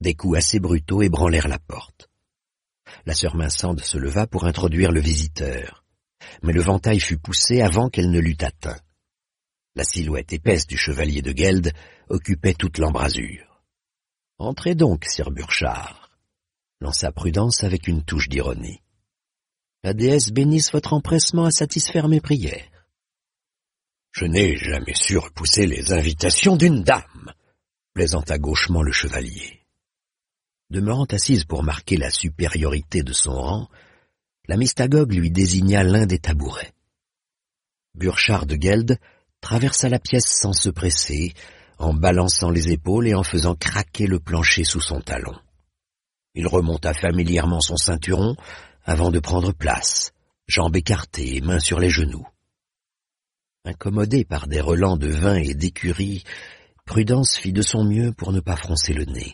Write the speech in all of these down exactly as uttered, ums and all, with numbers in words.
Des coups assez brutaux ébranlèrent la porte. La sœur Minsande se leva pour introduire le visiteur, mais le ventail fut poussé avant qu'elle ne l'eût atteint. La silhouette épaisse du chevalier de Geld occupait toute l'embrasure. « Entrez donc, sire Burchard », lança Prudence avec une touche d'ironie. « La déesse bénisse votre empressement à satisfaire mes prières. »« Je n'ai jamais su repousser les invitations d'une dame », plaisanta gauchement le chevalier. Demeurant assise pour marquer la supériorité de son rang, la mystagogue lui désigna l'un des tabourets. Burchard de Geld traversa la pièce sans se presser, en balançant les épaules et en faisant craquer le plancher sous son talon. Il remonta familièrement son ceinturon avant de prendre place, jambes écartées et mains sur les genoux. Incommodé par des relents de vin et d'écurie, Prudence fit de son mieux pour ne pas froncer le nez.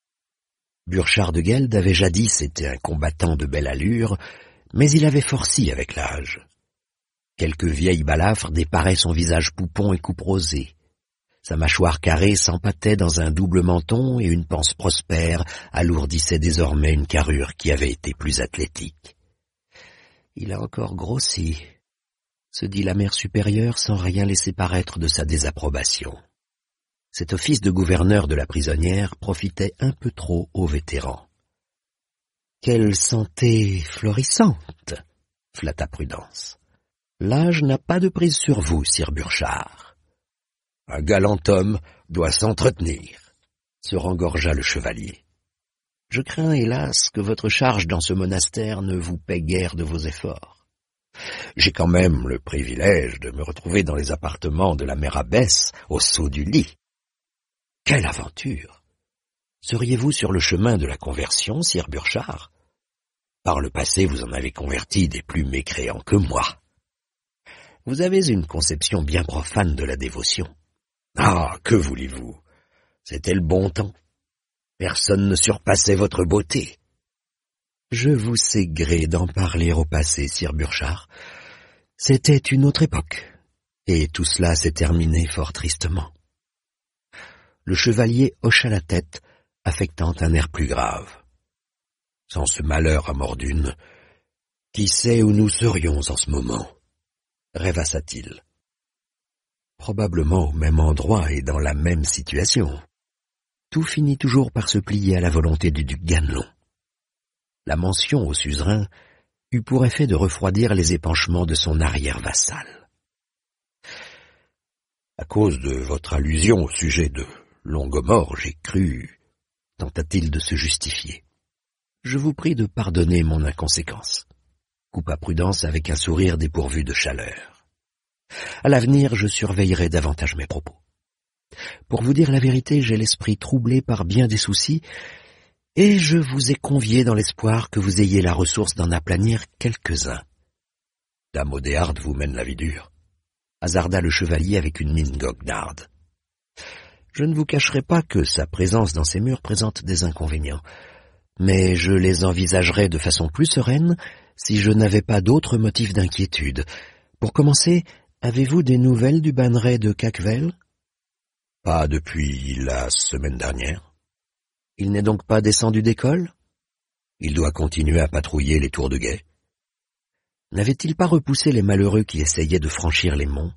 Burchard de Geld avait jadis été un combattant de belle allure, mais il avait forci avec l'âge. Quelques vieilles balafres déparaient son visage poupon et couperosé. Sa mâchoire carrée s'empâtait dans un double menton et une panse prospère alourdissait désormais une carrure qui avait été plus athlétique. « Il a encore grossi », se dit la mère supérieure sans rien laisser paraître de sa désapprobation. Cet office de gouverneur de la prisonnière profitait un peu trop aux vétérans. « Quelle santé florissante !» flatta Prudence. « L'âge n'a pas de prise sur vous, sire Burchard. »« Un galant homme doit s'entretenir, » se rengorgea le chevalier. « Je crains, hélas, que votre charge dans ce monastère ne vous paie guère de vos efforts. J'ai quand même le privilège de me retrouver dans les appartements de la mère abbesse, au saut du lit. » Quelle aventure! Seriez-vous sur le chemin de la conversion, sire Burchard? Par le passé, vous en avez converti des plus mécréants que moi. Vous avez une conception bien profane de la dévotion. Ah, que voulez-vous? C'était le bon temps. Personne ne surpassait votre beauté. Je vous sais gré d'en parler au passé, sire Burchard. C'était une autre époque, et tout cela s'est terminé fort tristement. Le chevalier hocha la tête, affectant un air plus grave. Sans ce malheur à Mordune, qui sait où nous serions en ce moment? Rêvassa-t-il. Probablement au même endroit et dans la même situation. Tout finit toujours par se plier à la volonté du duc Ganelon. La mention au suzerain eut pour effet de refroidir les épanchements de son arrière-vassal. À cause de votre allusion au sujet de Longomore, j'ai cru, tenta-t-il de se justifier. Je vous prie de pardonner mon inconséquence, coupa Prudence avec un sourire dépourvu de chaleur. À l'avenir, je surveillerai davantage mes propos. Pour vous dire la vérité, j'ai l'esprit troublé par bien des soucis, et je vous ai convié dans l'espoir que vous ayez la ressource d'en aplanir quelques-uns. Dame Odéarde vous mène la vie dure, hasarda le chevalier avec une mine goguenarde. Je ne vous cacherai pas que sa présence dans ces murs présente des inconvénients, mais je les envisagerais de façon plus sereine si je n'avais pas d'autres motifs d'inquiétude. Pour commencer, avez-vous des nouvelles du banneret de Cacquevel? Pas depuis la semaine dernière. Il n'est donc pas descendu d'école? Il doit continuer à patrouiller les tours de guet. N'avait-il pas repoussé les malheureux qui essayaient de franchir les monts?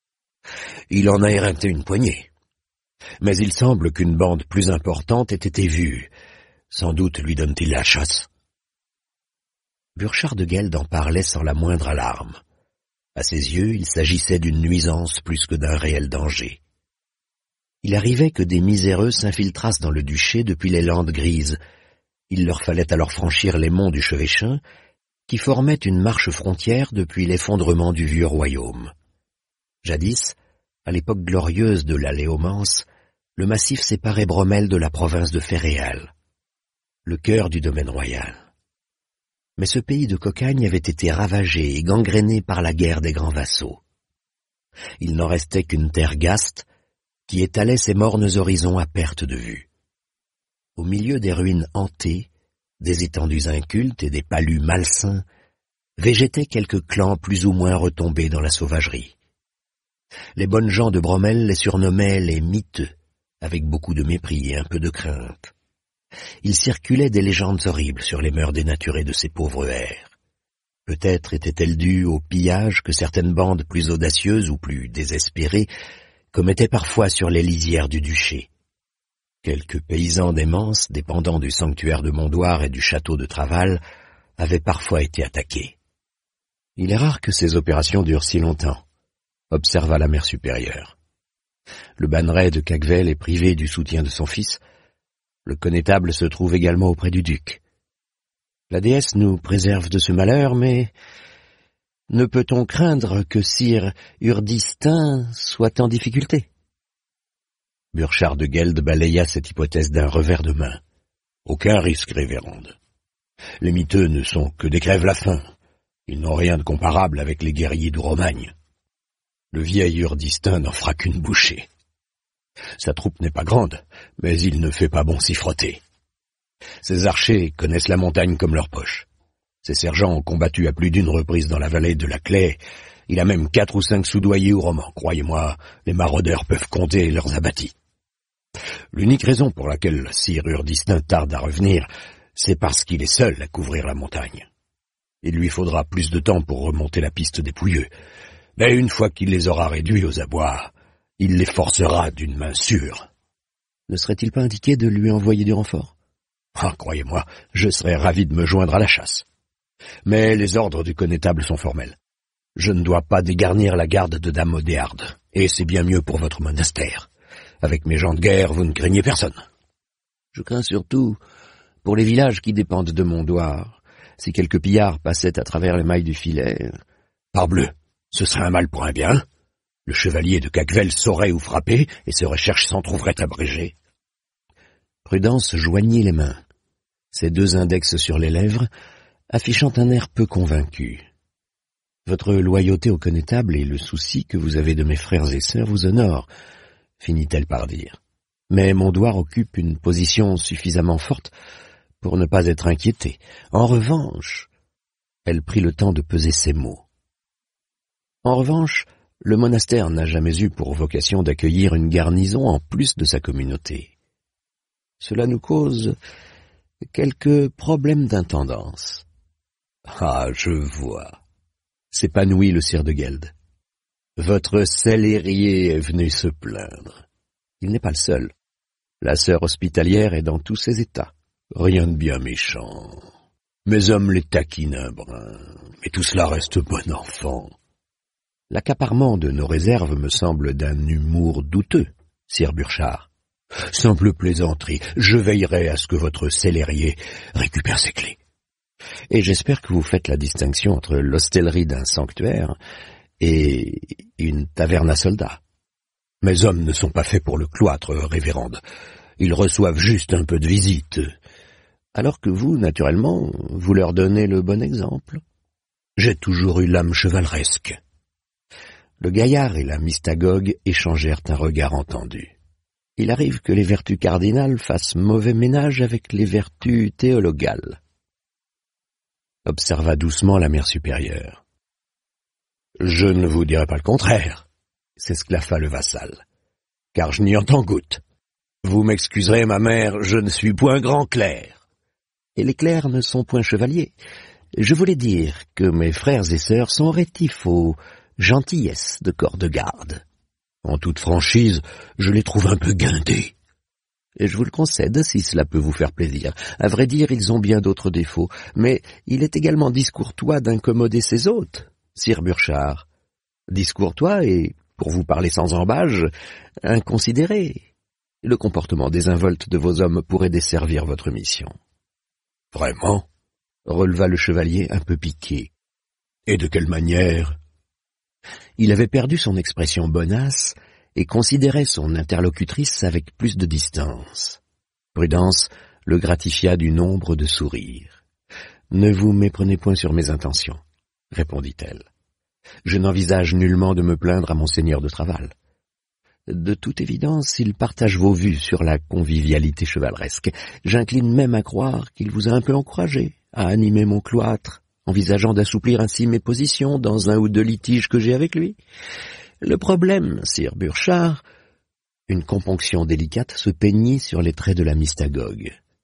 Il en a éreinté une poignée. Mais il semble qu'une bande plus importante ait été vue. Sans doute lui donne-t-il la chasse. Burchard de Geld en parlait sans la moindre alarme. À ses yeux, il s'agissait d'une nuisance plus que d'un réel danger. Il arrivait que des miséreux s'infiltrassent dans le duché depuis les landes grises. Il leur fallait alors franchir les monts du Chevêchin, qui formaient une marche frontière depuis l'effondrement du vieux royaume. Jadis, à l'époque glorieuse de la Léomance, le massif séparait Bromel de la province de Ferréal, le cœur du domaine royal. Mais ce pays de cocagne avait été ravagé et gangréné par la guerre des grands vassaux. Il n'en restait qu'une terre gaste qui étalait ses mornes horizons à perte de vue. Au milieu des ruines hantées, des étendues incultes et des palus malsains, végétaient quelques clans plus ou moins retombés dans la sauvagerie. Les bonnes gens de Bromel les surnommaient les miteux, avec beaucoup de mépris et un peu de crainte. il circulait des légendes horribles sur les mœurs dénaturées de ces pauvres hères. Peut-être étaient-elles dues au pillage que certaines bandes plus audacieuses ou plus désespérées commettaient parfois sur les lisières du duché. Quelques paysans d'Aimance, dépendant du sanctuaire de Mondoir et du château de Traval, avaient parfois été attaqués. « Il est rare que ces opérations durent si longtemps », observa la mère supérieure. Le banneret de Cagvel est privé du soutien de son fils. Le connétable se trouve également auprès du duc. La déesse nous préserve de ce malheur, mais ne peut-on craindre que sire Urdistin soit en difficulté? Burchard de Geld balaya cette hypothèse d'un revers de main. Aucun risque, révérende. Les miteux ne sont que des crève-la-faim. Ils n'ont rien de comparable avec les guerriers de Romagne. Le vieil Urdistin n'en fera qu'une bouchée. Sa troupe n'est pas grande, mais il ne fait pas bon s'y frotter. Ses archers connaissent la montagne comme leur poche. Ses sergents ont combattu à plus d'une reprise dans la vallée de la Claie. Il a même quatre ou cinq soudoyés ou romans. Croyez-moi, les maraudeurs peuvent compter leurs abattis. L'unique raison pour laquelle sire Urdistin tarde à revenir, c'est parce qu'il est seul à couvrir la montagne. Il lui faudra plus de temps pour remonter la piste des Pouilleux. Mais une fois qu'il les aura réduits aux abois, il les forcera d'une main sûre. Ne serait-il pas indiqué de lui envoyer du renfort? Ah, croyez-moi, je serais ravi de me joindre à la chasse. Mais les ordres du connétable sont formels. Je ne dois pas dégarnir la garde de dame Odéarde, et c'est bien mieux pour votre monastère. Avec mes gens de guerre, vous ne craignez personne. Je crains surtout pour les villages qui dépendent de Mondoir. Si quelques pillards passaient à travers les mailles du filet... Parbleu, ce serait un mal pour un bien. Le chevalier de Cagvel saurait où frapper, et ses recherches s'en trouveraient abrégées. Prudence joignit les mains, ses deux index sur les lèvres, affichant un air peu convaincu. Votre loyauté au connétable et le souci que vous avez de mes frères et sœurs vous honorent, finit-elle par dire. Mais Mondoir occupe une position suffisamment forte pour ne pas être inquiétée. En revanche, elle prit le temps de peser ses mots. En revanche, le monastère n'a jamais eu pour vocation d'accueillir une garnison en plus de sa communauté. Cela nous cause quelques problèmes d'intendance. Ah, je vois, s'épanouit le sire de Geld. Votre célérier est venu se plaindre. Il n'est pas le seul. La sœur hospitalière est dans tous ses états. Rien de bien méchant. Mes hommes les taquinent un brin, mais tout cela reste bon enfant. L'accaparement de nos réserves me semble d'un humour douteux, sire Burchard. Simple plaisanterie, je veillerai à ce que votre célérier récupère ses clés. Et j'espère que vous faites la distinction entre l'hostellerie d'un sanctuaire et une taverne à soldats. Mes hommes ne sont pas faits pour le cloître, révérende. Ils reçoivent juste un peu de visite. Alors que vous, naturellement, vous leur donnez le bon exemple. J'ai toujours eu l'âme chevaleresque. Le gaillard et la mystagogue échangèrent un regard entendu. Il arrive que les vertus cardinales fassent mauvais ménage avec les vertus théologales, observa doucement la mère supérieure. Je ne vous dirai pas le contraire, s'esclaffa le vassal, car je n'y entends goutte. Vous m'excuserez, ma mère, je ne suis point grand clerc. Et les clercs ne sont point chevaliers. Je voulais dire que mes frères et sœurs sont rétifs aux gentillesses de corps de garde. En toute franchise, je les trouve un peu guindés. Et je vous le concède, si cela peut vous faire plaisir. À vrai dire, ils ont bien d'autres défauts, mais il est également discourtois d'incommoder ses hôtes, sire Burchard. Discourtois et, pour vous parler sans embâge, inconsidéré. Le comportement désinvolte de vos hommes pourrait desservir votre mission. Vraiment? Releva le chevalier un peu piqué. Et de quelle manière? Il avait perdu son expression bonasse et considérait son interlocutrice avec plus de distance. Prudence le gratifia du nombre de sourires. « Ne vous méprenez point sur mes intentions, » répondit-elle. « Je n'envisage nullement de me plaindre à monseigneur de Traval. De toute évidence, il partage vos vues sur la convivialité chevaleresque. J'incline même à croire qu'il vous a un peu encouragé à animer mon cloître, envisageant d'assouplir ainsi mes positions dans un ou deux litiges que j'ai avec lui. Le problème, sire Burchard, une componction délicate se peignit sur les traits de la mystagogue.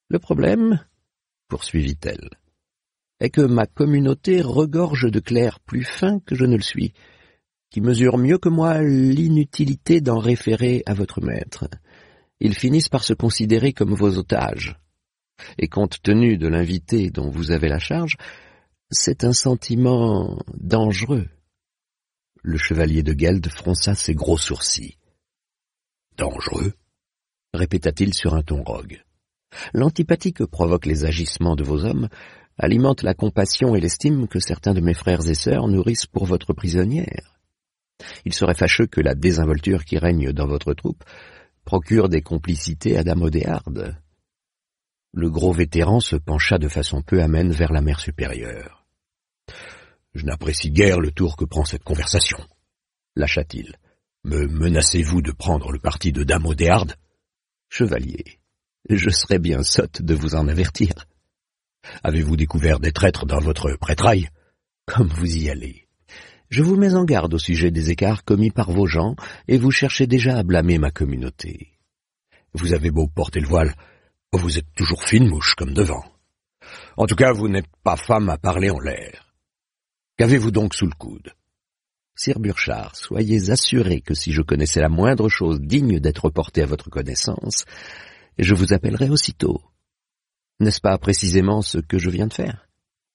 Le problème, poursuivit-elle, est que ma communauté regorge de clercs plus fins que je ne le suis, qui mesurent mieux que moi l'inutilité d'en référer à votre maître. Ils finissent par se considérer comme vos otages. Et compte tenu de l'invité dont vous avez la charge, c'est un sentiment dangereux. Le chevalier de Geld fronça ses gros sourcils. « Dangereux ?» répéta-t-il sur un ton rogue. « L'antipathie que provoquent les agissements de vos hommes alimente la compassion et l'estime que certains de mes frères et sœurs nourrissent pour votre prisonnière. Il serait fâcheux que la désinvolture qui règne dans votre troupe procure des complicités à Dame Odéarde. » Le gros vétéran se pencha de façon peu amène vers la mère supérieure. « Je n'apprécie guère le tour que prend cette conversation, » lâcha-t-il. « Me menacez-vous de prendre le parti de Dame Odéarde ? » « Chevalier, je serais bien sotte de vous en avertir. Avez-vous découvert des traîtres dans votre prêtraille ? Comme vous y allez. Je vous mets en garde au sujet des écarts commis par vos gens, et vous cherchez déjà à blâmer ma communauté. Vous avez beau porter le voile, vous êtes toujours fine mouche comme devant. En tout cas, vous n'êtes pas femme à parler en l'air. Qu'avez-vous donc sous le coude ? Sire Burchard, soyez assuré que si je connaissais la moindre chose digne d'être portée à votre connaissance, je vous appellerai aussitôt. N'est-ce pas précisément ce que je viens de faire ?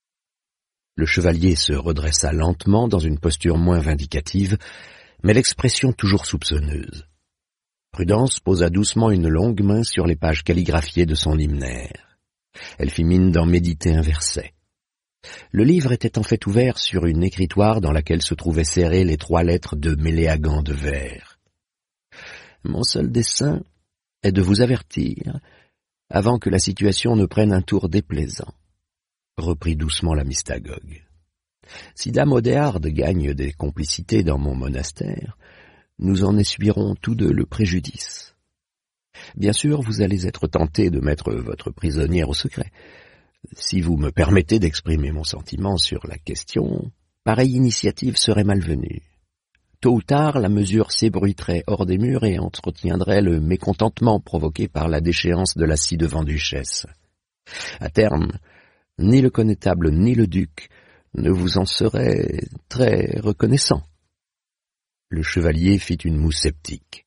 Le chevalier se redressa lentement dans une posture moins vindicative, mais l'expression toujours soupçonneuse. Prudence posa doucement une longue main sur les pages calligraphiées de son hymnaire. Elle fit mine d'en méditer un verset. Le livre était en fait ouvert sur une écritoire dans laquelle se trouvaient serrées les trois lettres de Méléagant de verre. « Mon seul dessein est de vous avertir, avant que la situation ne prenne un tour déplaisant, » reprit doucement la mystagogue. « Si Dame Odéarde gagne des complicités dans mon monastère, nous en essuierons tous deux le préjudice. Bien sûr, vous allez être tenté de mettre votre prisonnière au secret. Si vous me permettez d'exprimer mon sentiment sur la question, pareille initiative serait malvenue. Tôt ou tard, la mesure s'ébruiterait hors des murs et entretiendrait le mécontentement provoqué par la déchéance de la ci-devant duchesse. À terme, ni le connétable ni le duc ne vous en seraient très reconnaissants. » Le chevalier fit une moue sceptique.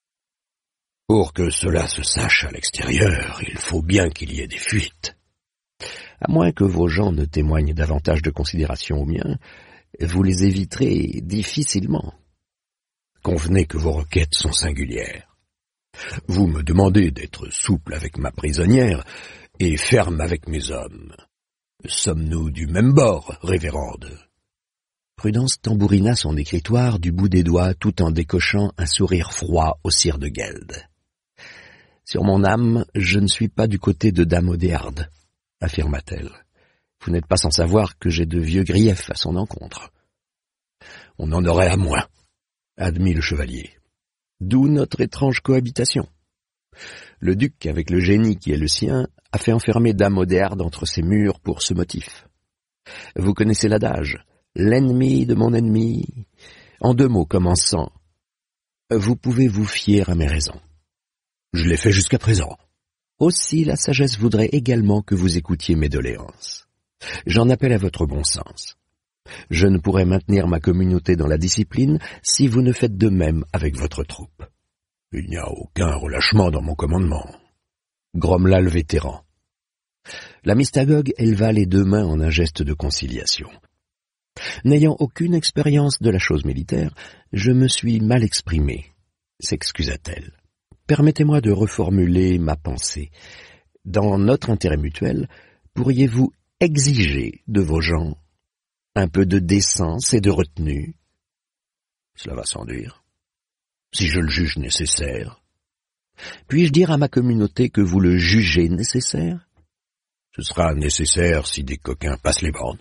« Pour que cela se sache à l'extérieur, il faut bien qu'il y ait des fuites. À moins que vos gens ne témoignent davantage de considération aux miens, vous les éviterez difficilement. Convenez que vos requêtes sont singulières. Vous me demandez d'être souple avec ma prisonnière et ferme avec mes hommes. Sommes-nous du même bord, révérende ? » Prudence tambourina son écritoire du bout des doigts tout en décochant un sourire froid au sire de Geld. « Sur mon âme, je ne suis pas du côté de Dame Odéarde, » affirma-t-elle. « Vous n'êtes pas sans savoir que j'ai de vieux griefs à son encontre. »« On en aurait à moins, » admit le chevalier. « D'où notre étrange cohabitation. Le duc, avec le génie qui est le sien, a fait enfermer Dame Odéarde entre ses murs pour ce motif. Vous connaissez l'adage, l'ennemi de mon ennemi. En deux mots commençant, vous pouvez vous fier à mes raisons. Je l'ai fait jusqu'à présent. Aussi la sagesse voudrait également que vous écoutiez mes doléances. J'en appelle à votre bon sens. Je ne pourrai maintenir ma communauté dans la discipline si vous ne faites de même avec votre troupe. Il n'y a aucun relâchement dans mon commandement, grommela le vétéran. La mystagogue éleva les deux mains en un geste de conciliation. N'ayant aucune expérience de la chose militaire, je me suis mal exprimé, s'excusa-t-elle. Permettez-moi de reformuler ma pensée. Dans notre intérêt mutuel, pourriez-vous exiger de vos gens un peu de décence et de retenue? Cela va sans dire. Si je le juge nécessaire. Puis-je dire à ma communauté que vous le jugez nécessaire? Ce sera nécessaire si des coquins passent les bornes.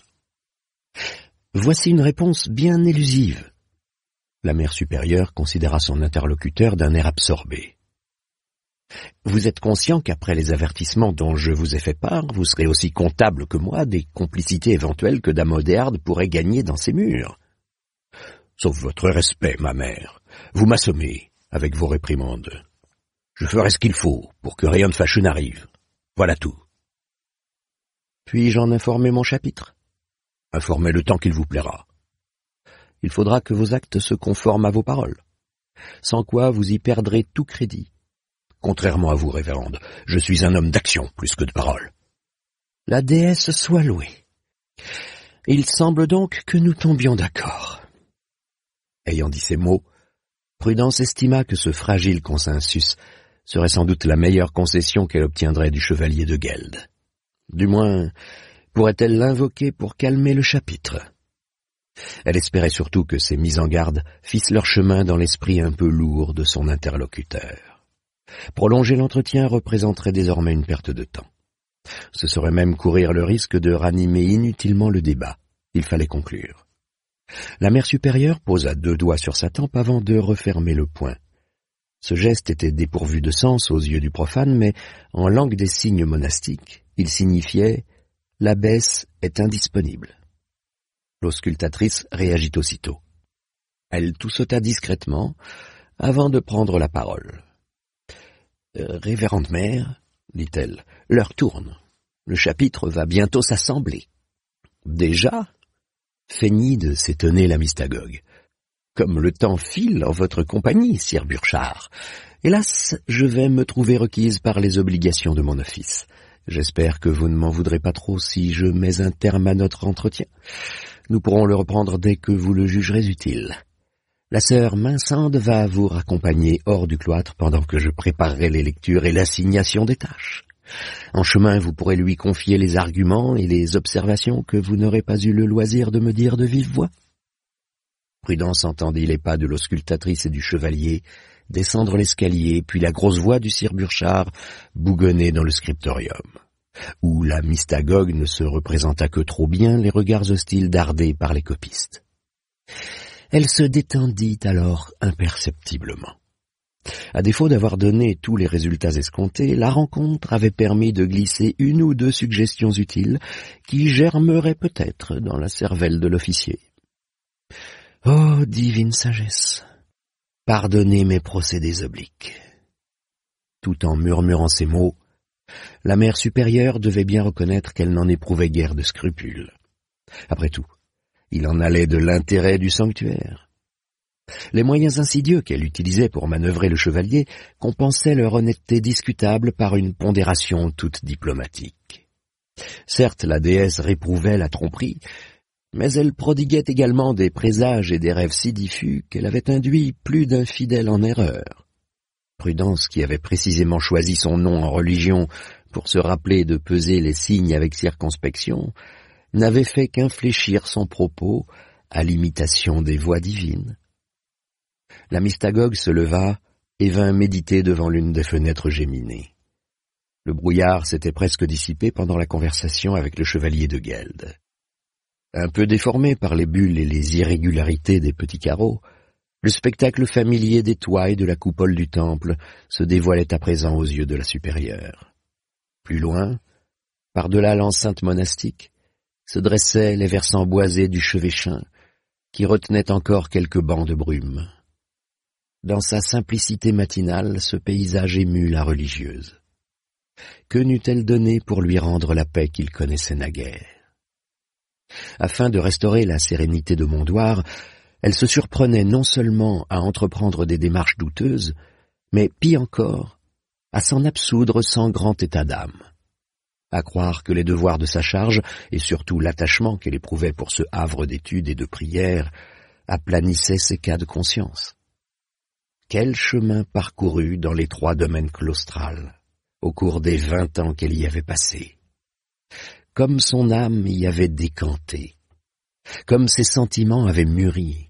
Voici une réponse bien élusive. La mère supérieure considéra son interlocuteur d'un air absorbé. Vous êtes conscient qu'après les avertissements dont je vous ai fait part, vous serez aussi comptable que moi des complicités éventuelles que Dame Odéarde pourrait gagner dans ces murs. Sauf votre respect, ma mère, vous m'assommez avec vos réprimandes. Je ferai ce qu'il faut pour que rien de fâcheux n'arrive. Voilà tout. Puis-je en informer mon chapitre? Informez le temps qu'il vous plaira. Il faudra que vos actes se conforment à vos paroles, sans quoi vous y perdrez tout crédit. Contrairement à vous, révérende, je suis un homme d'action plus que de parole. La déesse soit louée. Il semble donc que nous tombions d'accord. Ayant dit ces mots, Prudence estima que ce fragile consensus serait sans doute la meilleure concession qu'elle obtiendrait du chevalier de Geld. Du moins, pourrait-elle l'invoquer pour calmer le chapitre? Elle espérait surtout que ces mises en garde fissent leur chemin dans l'esprit un peu lourd de son interlocuteur. Prolonger l'entretien représenterait désormais une perte de temps. Ce serait même courir le risque de ranimer inutilement le débat. Il fallait conclure. La mère supérieure posa deux doigts sur sa tempe avant de refermer le poing. Ce geste était dépourvu de sens aux yeux du profane, mais en langue des signes monastiques, il signifiait « l'abbesse est indisponible ». L'auscultatrice réagit aussitôt. Elle toussota discrètement avant de prendre la parole. Euh, « Révérende mère, dit-elle, l'heure tourne. Le chapitre va bientôt s'assembler. » Déjà ? Feignit de s'étonner la mystagogue. Comme le temps file en votre compagnie, sire Burchard. Hélas, je vais me trouver requise par les obligations de mon office. J'espère que vous ne m'en voudrez pas trop si je mets un terme à notre entretien. Nous pourrons le reprendre dès que vous le jugerez utile. La sœur Mincende va vous raccompagner hors du cloître pendant que je préparerai les lectures et l'assignation des tâches. En chemin, vous pourrez lui confier les arguments et les observations que vous n'aurez pas eu le loisir de me dire de vive voix. Prudence entendit les pas de l'auscultatrice et du chevalier descendre l'escalier, puis la grosse voix du sire Burchard bougonner dans le scriptorium, où la mystagogue ne se représenta que trop bien les regards hostiles dardés par les copistes. Elle se détendit alors imperceptiblement. À défaut d'avoir donné tous les résultats escomptés, la rencontre avait permis de glisser une ou deux suggestions utiles qui germeraient peut-être dans la cervelle de l'officier. Oh, divine sagesse, pardonnez mes procédés obliques. Tout en murmurant ces mots, la mère supérieure devait bien reconnaître qu'elle n'en éprouvait guère de scrupules. Après tout, il en allait de l'intérêt du sanctuaire. Les moyens insidieux qu'elle utilisait pour manœuvrer le chevalier compensaient leur honnêteté discutable par une pondération toute diplomatique. Certes, la déesse réprouvait la tromperie, mais elle prodiguait également des présages et des rêves si diffus qu'elle avait induit plus d'un fidèle en erreur. Prudence, qui avait précisément choisi son nom en religion pour se rappeler de peser les signes avec circonspection, n'avait fait qu'infléchir son propos à l'imitation des voix divines. La mystagogue se leva et vint méditer devant l'une des fenêtres géminées. Le brouillard s'était presque dissipé pendant la conversation avec le chevalier de Geld. Un peu déformé par les bulles et les irrégularités des petits carreaux, le spectacle familier des toits et de la coupole du temple se dévoilait à présent aux yeux de la supérieure. Plus loin, par-delà l'enceinte monastique, se dressaient les versants boisés du Chevêchin, qui retenaient encore quelques bancs de brume. Dans sa simplicité matinale, ce paysage émut la religieuse. Que n'eût-elle donné pour lui rendre la paix qu'il connaissait naguère? Afin de restaurer la sérénité de Mondoir, elle se surprenait non seulement à entreprendre des démarches douteuses, mais, pis encore, à s'en absoudre sans grand état d'âme. À croire que les devoirs de sa charge, et surtout l'attachement qu'elle éprouvait pour ce havre d'études et de prières, aplanissaient ses cas de conscience. Quel chemin parcouru dans les trois domaines claustrales, au cours des vingt ans qu'elle y avait passés. Comme son âme y avait décanté, comme ses sentiments avaient mûri.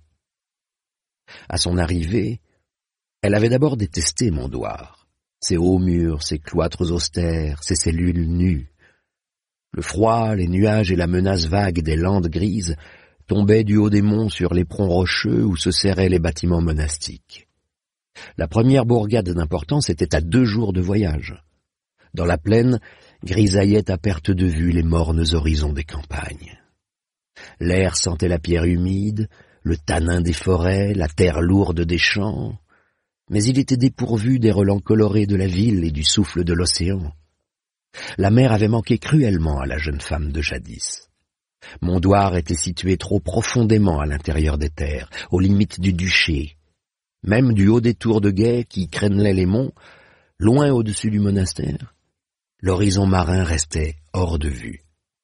À son arrivée, elle avait d'abord détesté Mondoir, ses hauts murs, ses cloîtres austères, ses cellules nues. Le froid, les nuages et la menace vague des landes grises tombaient du haut des monts sur l'éperon rocheux où se serraient les bâtiments monastiques. La première bourgade d'importance était à deux jours de voyage. Dans la plaine, grisaillaient à perte de vue les mornes horizons des campagnes. L'air sentait la pierre humide, le tanin des forêts, la terre lourde des champs, mais il était dépourvu des relents colorés de la ville et du souffle de l'océan. La mer avait manqué cruellement à la jeune femme de jadis. Mondoir était situé trop profondément à l'intérieur des terres, aux limites du duché. Même du haut des tours de guet qui crénelaient les monts, loin au-dessus du monastère, l'horizon marin restait hors de vue.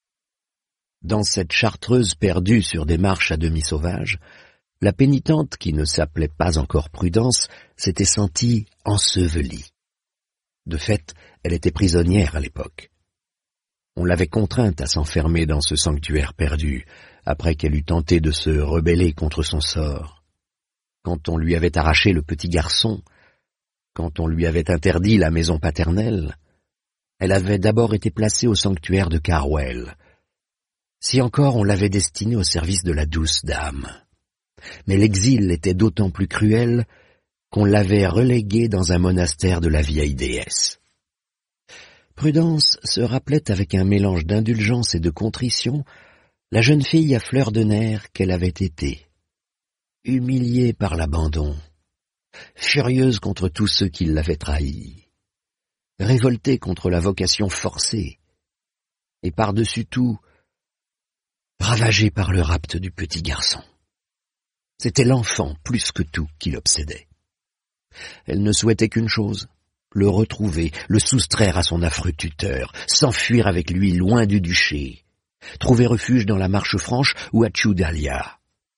Dans cette chartreuse perdue sur des marches à demi sauvages, la pénitente, qui ne s'appelait pas encore Prudence, s'était sentie ensevelie. De fait, elle était prisonnière à l'époque. On l'avait contrainte à s'enfermer dans ce sanctuaire perdu, après qu'elle eut tenté de se rebeller contre son sort. Quand on lui avait arraché le petit garçon, quand on lui avait interdit la maison paternelle, elle avait d'abord été placée au sanctuaire de Carwell. Si encore on l'avait destinée au service de la douce dame. Mais l'exil était d'autant plus cruel qu'on l'avait reléguée dans un monastère de la vieille déesse. Prudence se rappelait avec un mélange d'indulgence et de contrition la jeune fille à fleur de nerfs qu'elle avait été, humiliée par l'abandon, furieuse contre tous ceux qui l'avaient trahie, révoltée contre la vocation forcée, et par-dessus tout, ravagée par le rapt du petit garçon. C'était l'enfant plus que tout qui l'obsédait. Elle ne souhaitait qu'une chose, le retrouver, le soustraire à son affreux tuteur, s'enfuir avec lui loin du duché, trouver refuge dans la Marche Franche ou à Tchoudalia.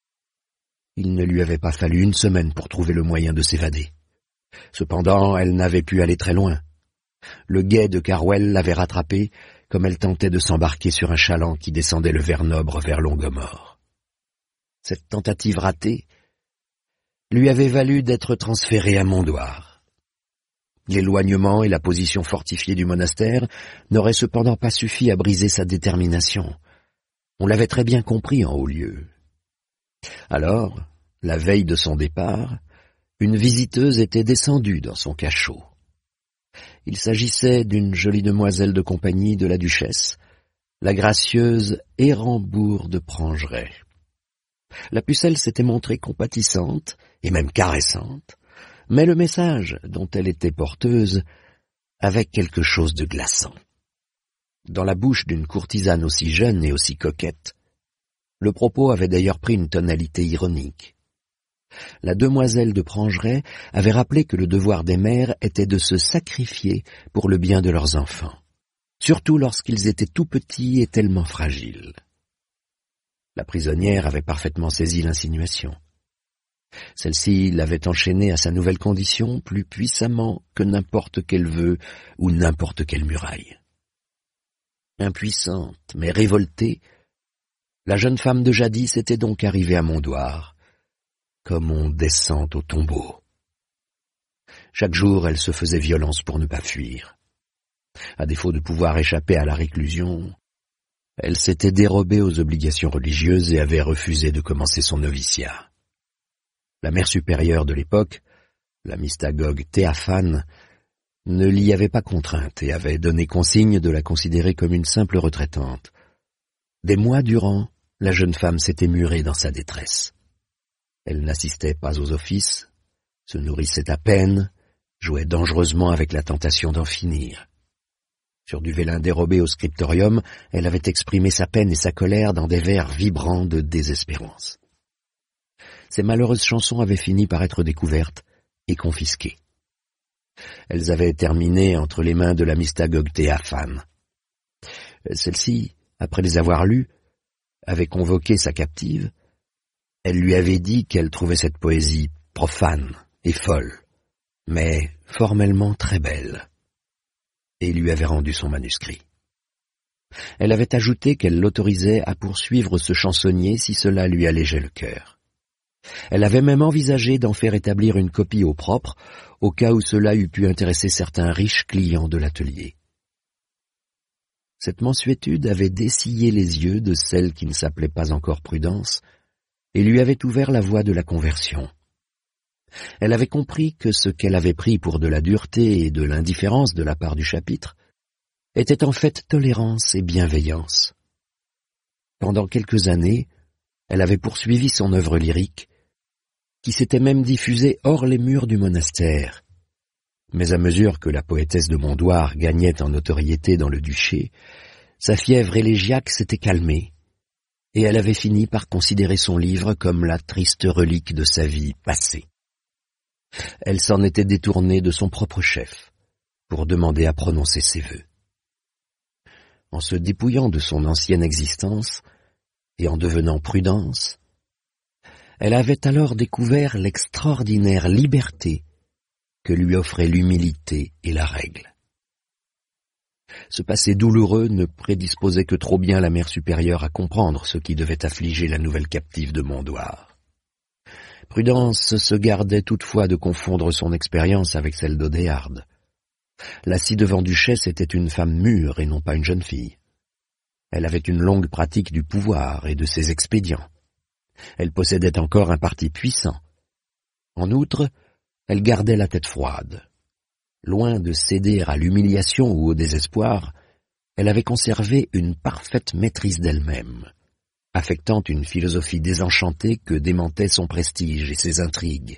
Il ne lui avait pas fallu une semaine pour trouver le moyen de s'évader. Cependant, elle n'avait pu aller très loin. Le guet de Carwell l'avait rattrapée, comme elle tentait de s'embarquer sur un chaland qui descendait le Vernobre vers Longomore. Cette tentative ratée lui avait valu d'être transférée à Mondoir. L'éloignement et la position fortifiée du monastère n'auraient cependant pas suffi à briser sa détermination. On l'avait très bien compris en haut lieu. Alors, la veille de son départ, une visiteuse était descendue dans son cachot. Il s'agissait d'une jolie demoiselle de compagnie de la duchesse, la gracieuse Érambour de Prangeret. La pucelle s'était montrée compatissante et même caressante, mais le message dont elle était porteuse avait quelque chose de glaçant. Dans la bouche d'une courtisane aussi jeune et aussi coquette, le propos avait d'ailleurs pris une tonalité ironique. La demoiselle de Prangeret avait rappelé que le devoir des mères était de se sacrifier pour le bien de leurs enfants, surtout lorsqu'ils étaient tout petits et tellement fragiles. La prisonnière avait parfaitement saisi l'insinuation. Celle-ci l'avait enchaînée à sa nouvelle condition plus puissamment que n'importe quel vœu ou n'importe quelle muraille. Impuissante, mais révoltée, la jeune femme de jadis était donc arrivée à Mondoir, comme on descend au tombeau. Chaque jour, elle se faisait violence pour ne pas fuir. À défaut de pouvoir échapper à la réclusion, elle s'était dérobée aux obligations religieuses et avait refusé de commencer son noviciat. La mère supérieure de l'époque, la mystagogue Théaphane, ne l'y avait pas contrainte et avait donné consigne de la considérer comme une simple retraitante. Des mois durant, la jeune femme s'était murée dans sa détresse. Elle n'assistait pas aux offices, se nourrissait à peine, jouait dangereusement avec la tentation d'en finir. Sur du vélin dérobé au scriptorium, elle avait exprimé sa peine et sa colère dans des vers vibrants de désespérance. Ces malheureuses chansons avaient fini par être découvertes et confisquées. Elles avaient terminé entre les mains de la mystagogue Théaphane. Celle-ci, après les avoir lues, avait convoqué sa captive. Elle lui avait dit qu'elle trouvait cette poésie profane et folle, mais formellement très belle, et lui avait rendu son manuscrit. Elle avait ajouté qu'elle l'autorisait à poursuivre ce chansonnier si cela lui allégeait le cœur. Elle avait même envisagé d'en faire établir une copie au propre, au cas où cela eût pu intéresser certains riches clients de l'atelier. Cette mansuétude avait dessillé les yeux de celle qui ne s'appelait pas encore Prudence, et lui avait ouvert la voie de la conversion. Elle avait compris que ce qu'elle avait pris pour de la dureté et de l'indifférence de la part du chapitre était en fait tolérance et bienveillance. Pendant quelques années, elle avait poursuivi son œuvre lyrique, qui s'était même diffusée hors les murs du monastère, Mais à mesure que la poétesse de Mondoir gagnait en notoriété dans le duché, sa fièvre élégiaque s'était calmée, et elle avait fini par considérer son livre comme la triste relique de sa vie passée. Elle s'en était détournée de son propre chef, pour demander à prononcer ses vœux. En se dépouillant de son ancienne existence, et en devenant Prudence, elle avait alors découvert l'extraordinaire liberté que lui offraient l'humilité et la règle. Ce passé douloureux ne prédisposait que trop bien la mère supérieure à comprendre ce qui devait affliger la nouvelle captive de Mondoir. Prudence se gardait toutefois de confondre son expérience avec celle d'Odéarde. La ci-devant duchesse était une femme mûre et non pas une jeune fille. Elle avait une longue pratique du pouvoir et de ses expédients. Elle possédait encore un parti puissant. En outre, elle gardait la tête froide. Loin de céder à l'humiliation ou au désespoir, elle avait conservé une parfaite maîtrise d'elle-même, affectant une philosophie désenchantée que démentaient son prestige et ses intrigues.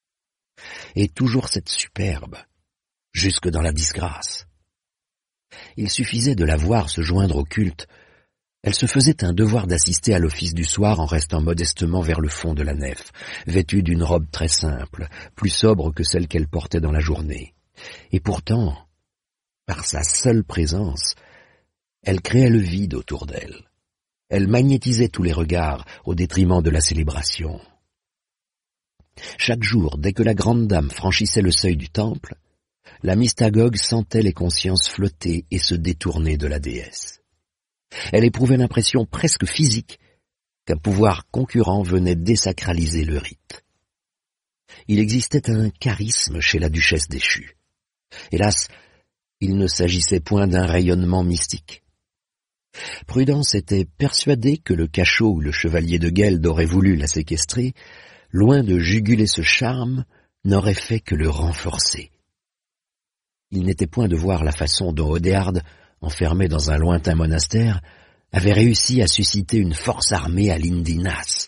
Et toujours cette superbe, jusque dans la disgrâce. Il suffisait de la voir se joindre au culte. Elle se faisait un devoir d'assister à l'office du soir en restant modestement vers le fond de la nef, vêtue d'une robe très simple, plus sobre que celle qu'elle portait dans la journée. Et pourtant, par sa seule présence, elle créait le vide autour d'elle. Elle magnétisait tous les regards au détriment de la célébration. Chaque jour, dès que la grande dame franchissait le seuil du temple, la mystagogue sentait les consciences flotter et se détourner de la déesse. Elle éprouvait l'impression presque physique qu'un pouvoir concurrent venait désacraliser le rite. Il existait un charisme chez la duchesse déchue. Hélas, il ne s'agissait point d'un rayonnement mystique. Prudence était persuadée que le cachot où le chevalier de Gueldre aurait voulu la séquestrer, loin de juguler ce charme, n'aurait fait que le renforcer. Il n'était point de voir la façon dont Odéarde, enfermée dans un lointain monastère, avait réussi à susciter une force armée à l'Indinas.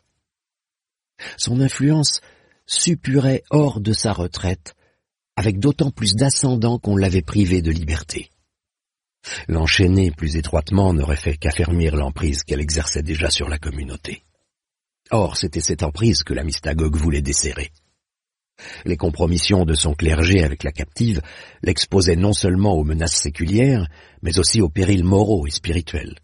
Son influence suppurait hors de sa retraite, avec d'autant plus d'ascendant qu'on l'avait privé de liberté. L'enchaîner plus étroitement n'aurait fait qu'affermir l'emprise qu'elle exerçait déjà sur la communauté. Or, c'était cette emprise que la mystagogue voulait desserrer. Les compromissions de son clergé avec la captive l'exposaient non seulement aux menaces séculières, mais aussi aux périls moraux et spirituels.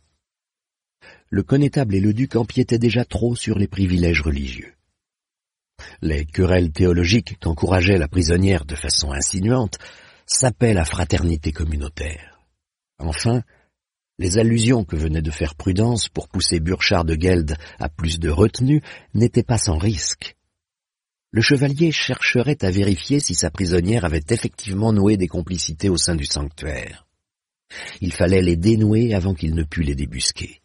Le connétable et le duc empiétaient déjà trop sur les privilèges religieux. Les querelles théologiques qu'encourageait la prisonnière de façon insinuante sapaient la fraternité communautaire. Enfin, les allusions que venait de faire Prudence pour pousser Burchard de Gueldre à plus de retenue n'étaient pas sans risque. Le chevalier chercherait à vérifier si sa prisonnière avait effectivement noué des complicités au sein du sanctuaire. Il fallait les dénouer avant qu'il ne pût les débusquer.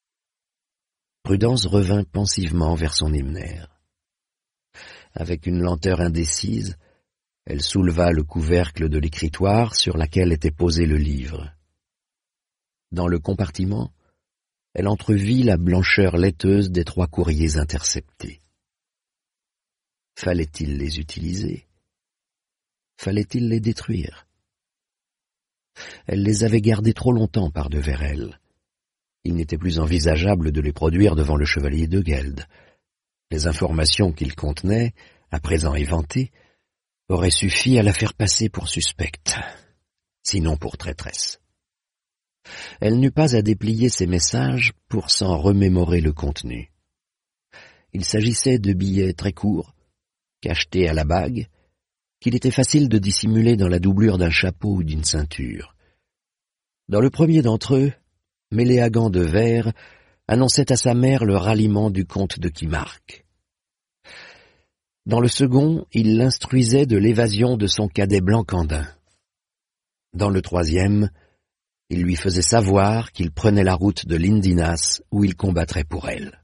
Prudence revint pensivement vers son hymnaire. Avec une lenteur indécise, elle souleva le couvercle de l'écritoire sur laquelle était posé le livre. Dans le compartiment, elle entrevit la blancheur laiteuse des trois courriers interceptés. Fallait-il les utiliser? Fallait-il les détruire? Elle les avait gardés trop longtemps par-devers elle. Il n'était plus envisageable de les produire devant le chevalier de Gueldre. Les informations qu'ils contenaient, à présent éventées, auraient suffi à la faire passer pour suspecte, sinon pour traîtresse. Elle n'eut pas à déplier ses messages pour s'en remémorer le contenu. Il s'agissait de billets très courts, cachetés à la bague, qu'il était facile de dissimuler dans la doublure d'un chapeau ou d'une ceinture. Dans le premier d'entre eux, Méléagant de Verre annonçait à sa mère le ralliement du comte de Quimarque. Dans le second, il l'instruisait de l'évasion de son cadet Blancandin. Dans le troisième, il lui faisait savoir qu'il prenait la route de l'Indinas où il combattrait pour elle.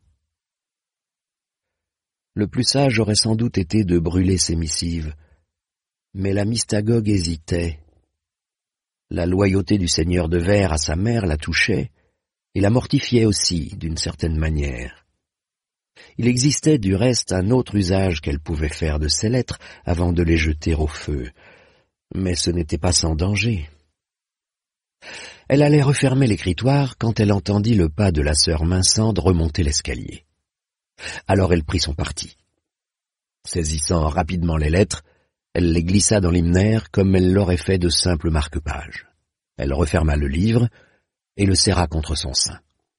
Le plus sage aurait sans doute été de brûler ces missives, mais la mystagogue hésitait. La loyauté du seigneur de Verre à sa mère la touchait et la mortifiait aussi d'une certaine manière. Il existait du reste un autre usage qu'elle pouvait faire de ces lettres avant de les jeter au feu. Mais ce n'était pas sans danger. Elle allait refermer l'écritoire quand elle entendit le pas de la sœur Minsande remonter l'escalier. Alors elle prit son parti. Saisissant rapidement les lettres, elle les glissa dans l'hymnaire comme elle l'aurait fait de simples marque-pages. Elle referma le livre et le serra contre son sein.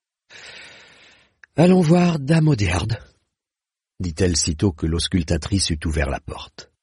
« Allons voir dame Audiard, dit-elle sitôt que l'auscultatrice eut ouvert la porte.